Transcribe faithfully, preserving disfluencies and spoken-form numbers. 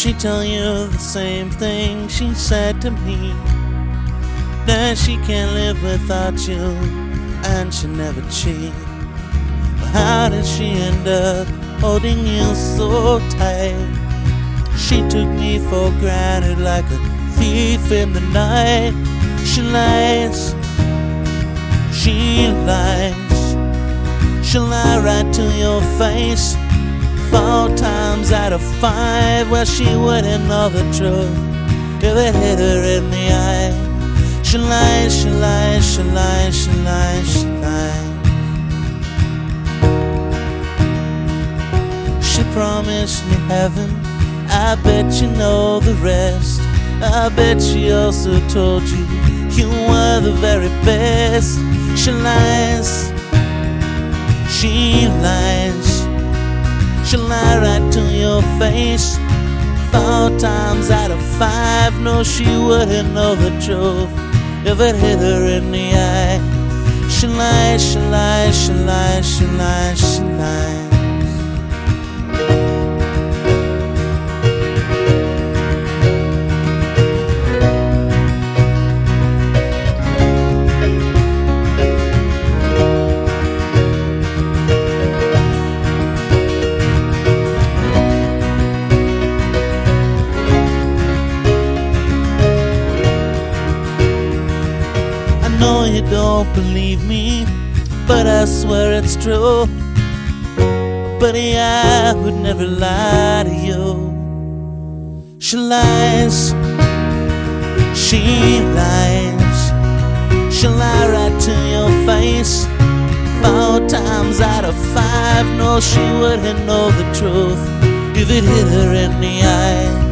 She tell you the same thing she said to me, that she can't live without you and she'll never cheat. But how did she end up holding you so tight? She took me for granted like a thief in the night. She lies, she lies, she'll lie right to your face. Four times out of five, well, she wouldn't know the truth if it hit her in the eye. She lies, she lies, she lies, she lies, she lies. She promised me heaven, I bet you know the rest. I bet she also told you you were the very best. She lies, she lies, she'll lie right to your face. Four times out of five, no, she wouldn't know the truth if it hit her in the eye. She lies, she lies, she lies, she lies, she lies. I know you don't believe me, but I swear it's true. Buddy, I would never lie to you. She lies, she lies, she'll lie right to your face. Four times out of five, no, she wouldn't know the truth if it hit her in the eye.